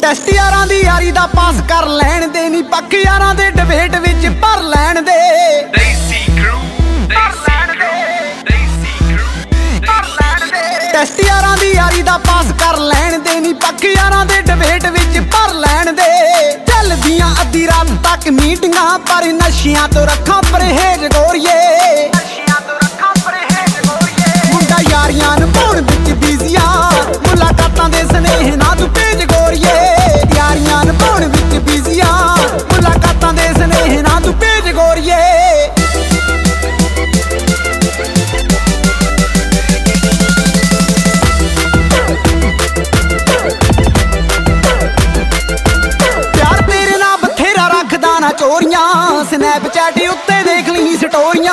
test ਯਾਰਾਂ ਦੀ ਯਾਰੀ ਦਾ ਪਾਸ ਕਰ ਲੈਣ ਦੇ ਨੀ ਪੱਕ ਯਾਰਾਂ ਦੇ ਡਿਬੇਟ ਵਿੱਚ ਭਰ ਲੈਣ ਦੇ ਟੈਸਟ ਯਾਰਾਂ ਦੀ ਯਾਰੀ ਦਾ ਪਾਸ ਕਰ ਲੈਣ ਦੇ ਨੀ ਪੱਕ ਯਾਰਾਂ ਦੇ ਡਿਬੇਟ ਵਿੱਚ ਭਰ ਲੈਣ ਦੇ ਚੱਲਦੀਆਂ ਅੱਧੀ ਰਾਤ ਤੱਕ ਮੀਟਿੰਗਾਂ ਪਰ ਨਸ਼ਿਆਂ ਤੋਂ ਰੱਖਾਂ ਪਰਹੇਜ਼ ਗੋਰੀਏ ਮੁੰਡਾ ਯਾਰੀਆਂ ਨੂੰ ਪਾਉਣ ਵਿੱਚ ਬਿਜ਼ੀਆ ਮੁਲਾਕਾਤਾਂ ਦੇ ਸਨੇਹ ਨਾ ਤੂੰ ਭੇਜ ਗੋਰੀਏ ਯਾਰੀਆਂ ਨੂੰ ਪਾਉਣ ਵਿੱਚ ਬਿਜ਼ੀਆ ਮੁਲਾਕਾਤਾਂ ਦੇ ਸਨੇਹ ਨਾ ਤੂੰ ਭੇਜ ਗੋਰੀਏ ਚੋਰੀਆਂ ਸਨੈਪਚੈਟ ਉੱਤੇ ਦੇਖ ਲਈ ਸਟੋਰੀਆਂ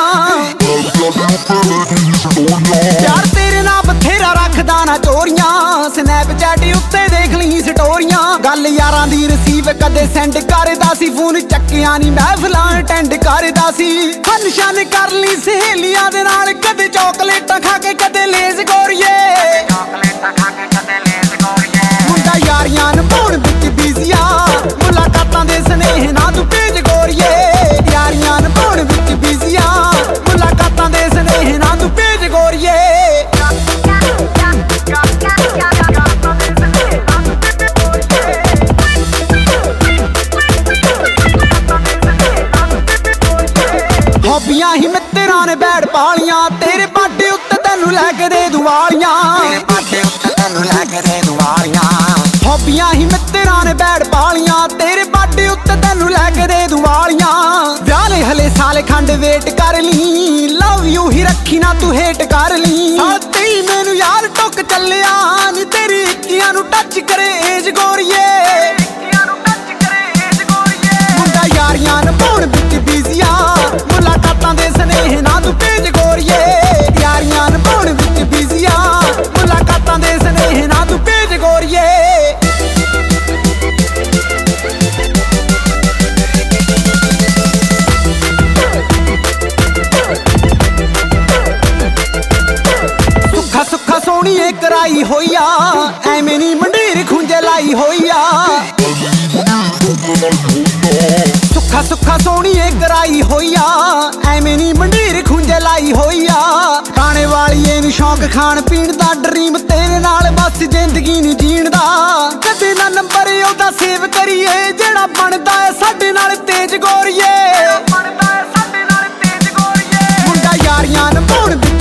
ਯਾਰ ਤੇਰੇ ਨਾਲ ਬਥੇਰਾ ਰੱਖਦਾ ਨਾ ਚੋਰੀਆਂ ਸਨੈਪਚੈਟ ਉੱਤੇ ਦੇਖ ਲਈ ਸਟੋਰੀਆਂ ਗੱਲ ਯਾਰਾਂ ਦੀ ਰਿਸੀਵ ਕਦੇ ਸੈਂਡ ਕਰਦਾ ਸੀ ਫੋਨ ਚੱਕਿਆ ਨਹੀਂ ਮਹਿਫਲਾਂ ਅਟੈਂਡ ਕਰਦਾ ਸੀ ਫੰਕਸ਼ਨ ਕਰ ਲਈ ਸਹੇਲੀਆਂ ਦੇ ਨਾਲ ਕਦੇ ਚੌਕਲੇਟਾਂ ਖਾ ਕੇ ਕਦੇ ਲੇਜ਼ ਗੋਰੀਏ ਮੁੰਡਾ ਯਾਰੀਆਂ ਨੂੰ ਪਾਉਣ ਵਿੱਚ ਬਿਜ਼ੀਆ ਮੁਲਾਕਾਤਾਂ ਦੇ ਸਨੇਹ ਨਾ ਤੂੰ ਭੇਜ ਗੋਰੀਏ ਯਾਰੀਆਂ ਨੂੰ ਪਾਉਣ ਵਿੱਚ ਬਿਜ਼ੀਆ ਮੁਲਾਕਾਤਾਂ ਦੇ ਸਨੇਹ ਨਾ ਤੂੰ ਭੇਜ ਗੋਰੀਏ ਹੌਬੀਆਂ ਹੀ ਮਿੱਤਰਾਂ ਨੇ ਬੈਠ ਪਾਲੀਆਂ ਤੇਰੇ ਬਾਡੇ ਉੱਤੇ ਤੈਨੂੰ ਲੈ ਕੇ ਦੇ ਦੁਆਲੀਆਂ ਹੌਬੀਆਂ ਹੀ ਮਿੱਤਰਾਂ ਨੇ ਬੈਠ ਪਾਲੀਆਂ ਤੇਰੇ ਬਾਡੇ ਉੱਤੇ ਤੈਨੂੰ ਲੈ ਕੇ ਦੇ ਦੁਆਲੀਆਂ ਵਿਆਹ ਲਈ ਹਲੇ ਸਾਲ ਖੰਡ ਵੇਟ ਕਰ ਲਈ ਲਵ ਯੂ ਹੀ ਰੱਖੀ ਨਾ ਤੂੰ ਹੇਟ ਕਰ ਲਈ ਸਾਥੀ ਮੈਨੂੰ ਯਾਰ ਟੁੱਕ ਚੱਲਿਆ ਨੀ ਤੇਰੀ ਇੱਕੀਆਂ ਨੂੰ ਟੱਚ ਕਰੇ ਏਜ ਗੋਰੀਏ ਮੁੰਡਾ ਯਾਰੀਆਂ ਨੂੰ ਪਾਉਣ ਵਿੱਚ ਬਿਜ਼ੀਆ ਮੁਲਾਕਾਤਾਂ ਦੇ ਸਨੇਹ ਨਾ ਤੂੰ ਭੇਜ ਗੋਰੀਏ ਯਾਰੀਆਂ ਨੂੰ ਪਾਉਣ ਵਿੱਚ ਬਿਜ਼ੀਆ ਮੁਲਾਕਾਤਾਂ ਦੇ ਸਨੇਹ ਨਾ ਤੂੰ ਭੇਜ ਗੋਰੀਏ ਸੁੱਖਾ ਸੋਹਣੀਏ ਕਰਾਈ ਹੋਈ ਆ ਐਵੇਂ ਨੀ ਮੰਡੀਰ ਖੁੰਝੇ ਲਾਈ ਹੋਈ ਆ ਸੁੱਖਾ ਸੋਹਣੀਏ ਕਰਾਈ ਹੋਈ ਆ ਐਵੇਂ ਨੀ ਮੰਡੀਰ ਖੁੰਝੇ ਲਾਈ ਹੋਈ ਆ ਖਾਣੇ ਵਾਲੀਏ ਨੂੰ ਸ਼ੌਂਕ ਖਾਣ ਪੀਣ ਦਾ ਡਰੀਮ ਤੇਰੇ ਨਾਲ ਬਸ ਜ਼ਿੰਦਗੀ ਨੂੰ ਜੀਣ ਦਾ ਕਦੇ ਨਾ ਨੰਬਰ ਉਹਦਾ ਸੇਵ ਕਰੀਏ ਜਿਹੜਾ ਬਣਦਾ ਏ ਸਾਡੇ ਨਾਲ ਤੇਜ ਗੋਰੀਏ ਮੁੰਡਾ ਯਾਰੀਆਂ ਨੂੰ ਪਾਉਣ